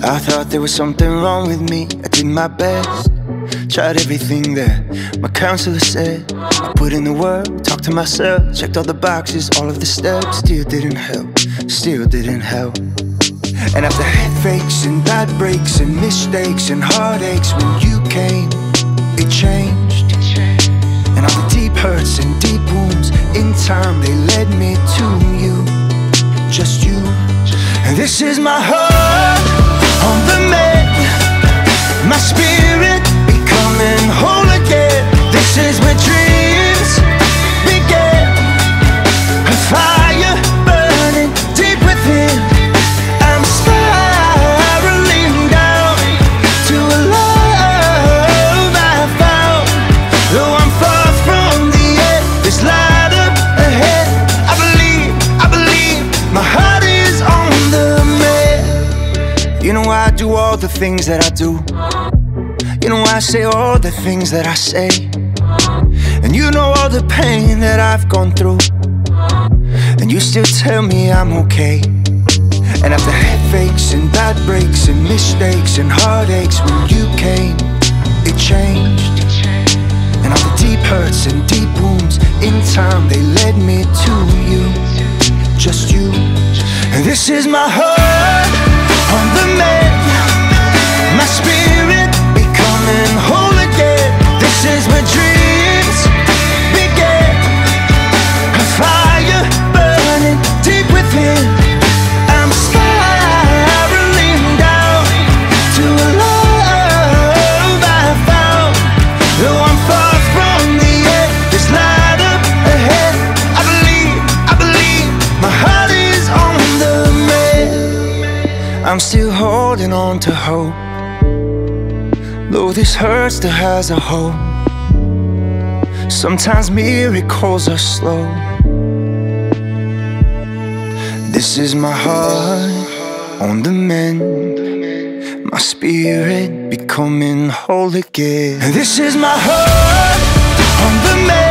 I thought there was something wrong with me. I did my best, tried everything that my counselor said. I put in the work, talked to myself, checked all the boxes, all of the steps. Still didn't help, still didn't help. And after headaches and bad breaks and mistakes and heartaches, when you came, it changed. And all the deep hurts and deep wounds, in time they led me to you, just you. And this is my heart on the mend, my spirit becoming whole again. This is where dreams begin, a fire burning deep within. I'm spiraling down to a love I found. Though I'm far from the end, there's light up ahead. I believe my heart is on the mend. You know why I do all the things that I do. You know why I say all the things that I say. And you know all the pain that I've gone through, and you still tell me I'm okay. And after headaches and bad breaks and mistakes and heartaches, when you came, it changed. And all the deep hurts and deep wounds, in time they led me to you, just you. And this is my heart on the mend, my spirit becoming whole again. This is where dreams begin, a fire burning deep within. I'm spiraling down to a love I found. Though I'm far from the end, there's light up ahead. I believe my heart is on the mend. I'm still holding on to hope, though this hurt still has a hope. Sometimes miracles are slow. This is my heart on the mend, my spirit becoming whole again. This is my heart on the mend.